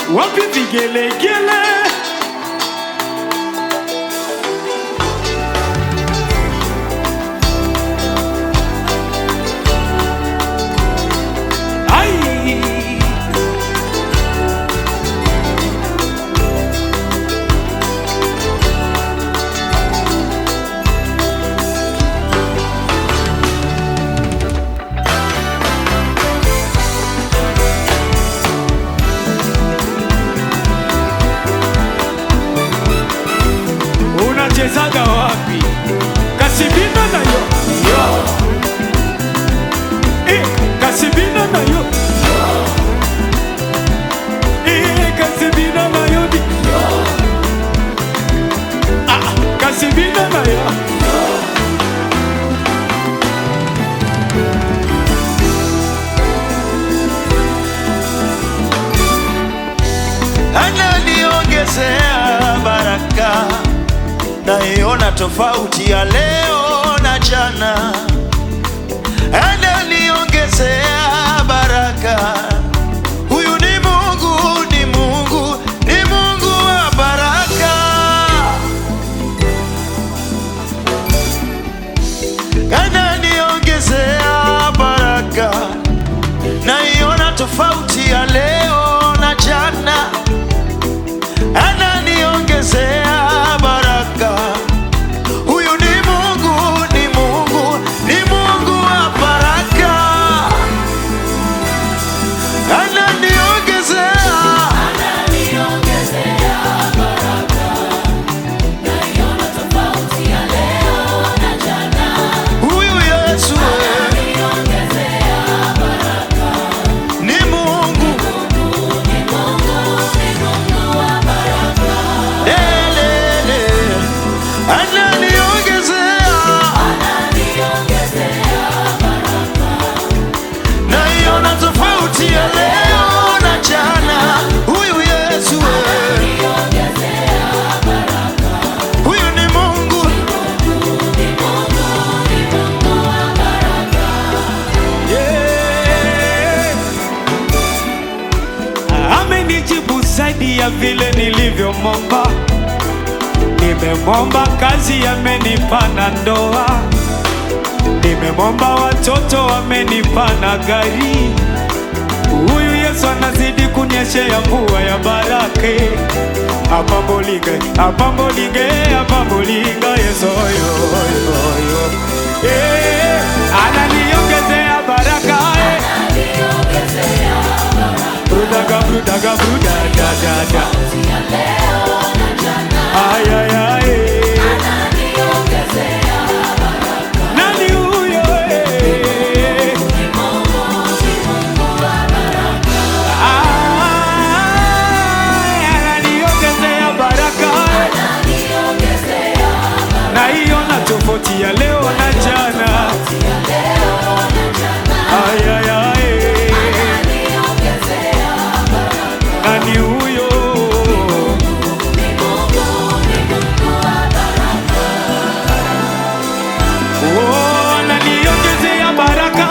wapi vigelegele? Unachezaga wapi? Kasibina na yo, yo. Kasibina na yo, kasibina na yo, yo. Kasibina na yo. Ananiongezea baraka, naiona tofauti ya leo na jana. Ananiongezea baraka, huyu ni Mungu, ni Mungu, ni Mungu wa baraka. Ananiongezea baraka, naiona tofauti ya leo na jana. Ananiongezea baraka, huyu ni Mungu, ni Mungu, ni Mungu wa baraka. Ananiongezea baraka, naiona tofauti ya leo na jana. huyu Yesu Ananiongezea baraka, ni Mungu, ni Mungu wa baraka. lelele. Ananiongezea baraka, naiona tofauti ya leo na jana. Huyu Yesu Ananiongezea baraka, huyu ni Mungu, ni Mungu wa baraka. Amenijibu zaidi ya vile nilivyomomba. Nimemomba kazi, amenipa na ndoa. Nimemomba watoto, amenipa na gari. Huyu Yesu anazidi kunyeshea mvua ya baraka. Apambolinge, apambolinge, apambolinga Yesu yo. Ananiongezea baraka. Brudaga, brudaga, brudaga, da, da. Ay, ay, ay. Nani huyo? Ananiongezea baraka. Naiona tofauti ya leo na jana. Ay, ay, ay. Nani huyo? Oh, ananiongezea baraka.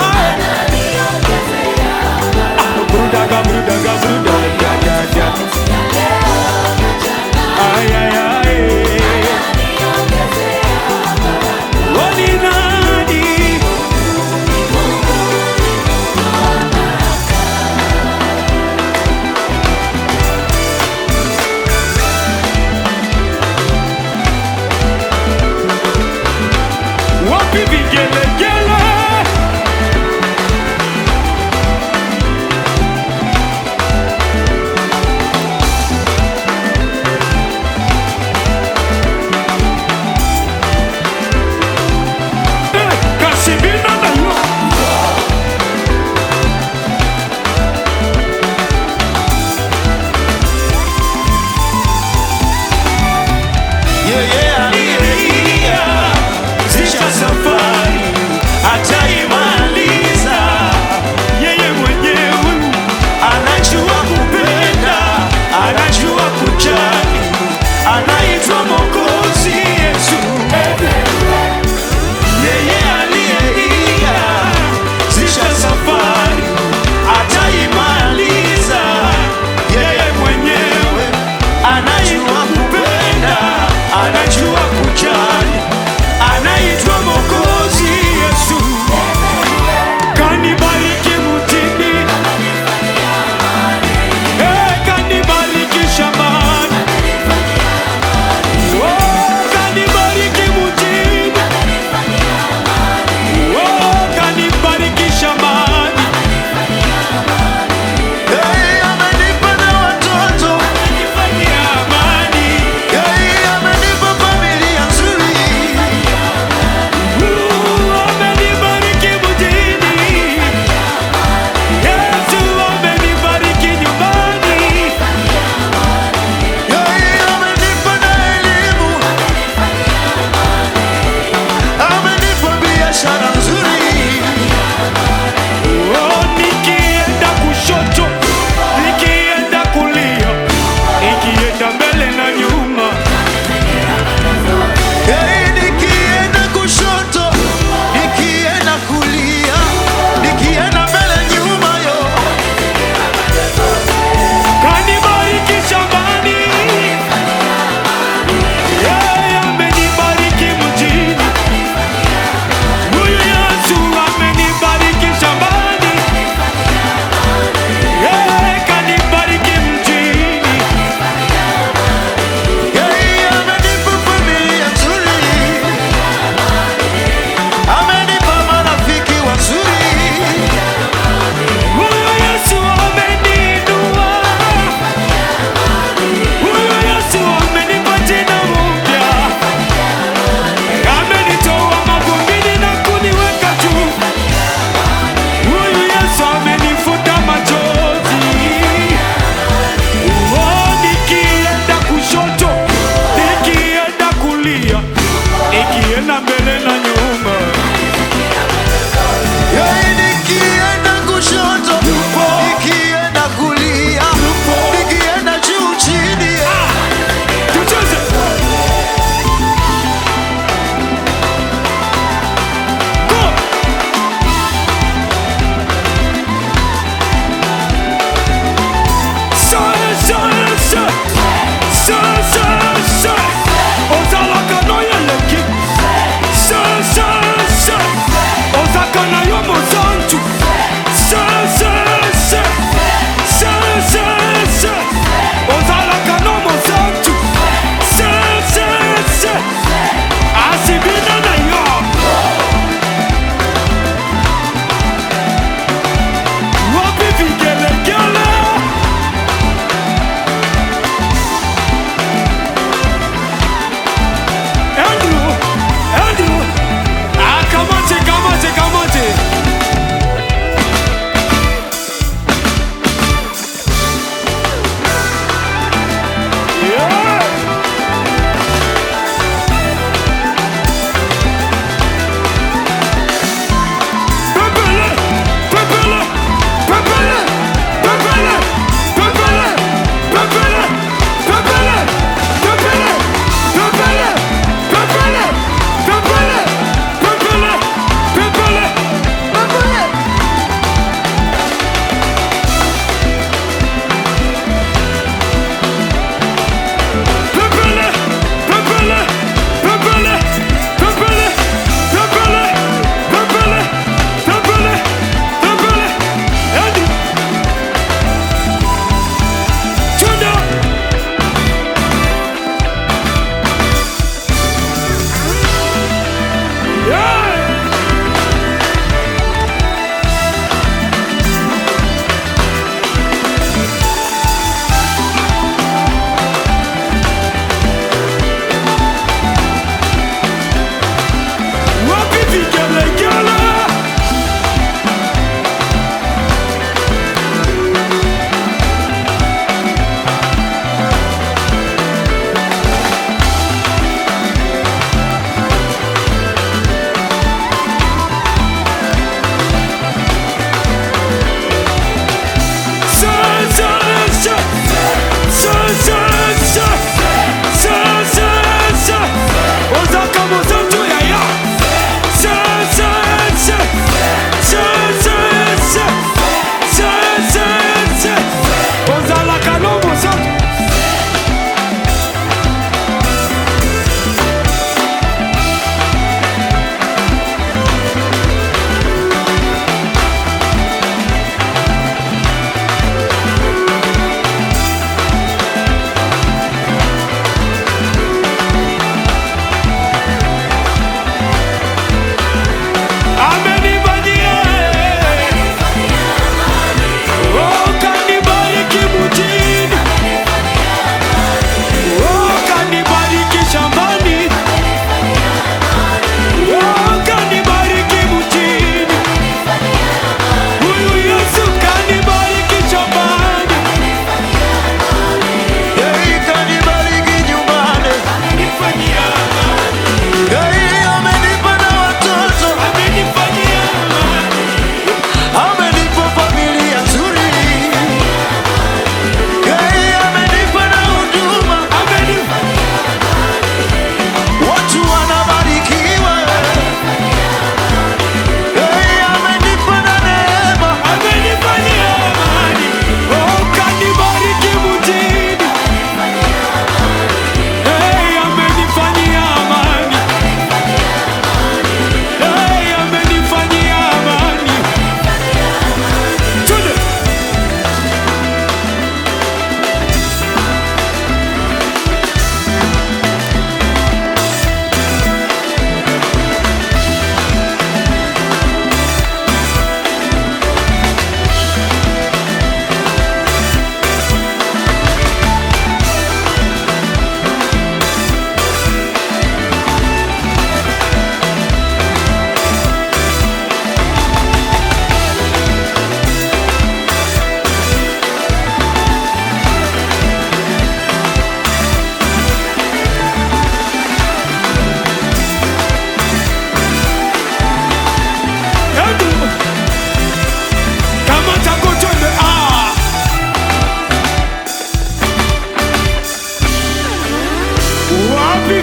Brudaga, brudaga, brudaga, da, da. Ay, ay, ay. Oh,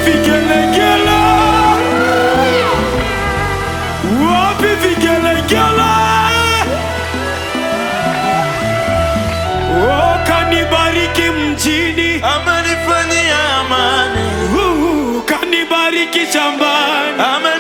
vigelegele? Wapi vigelegele? Oh, kanibariki mjini, amenifanyia amani, kanibariki shambani,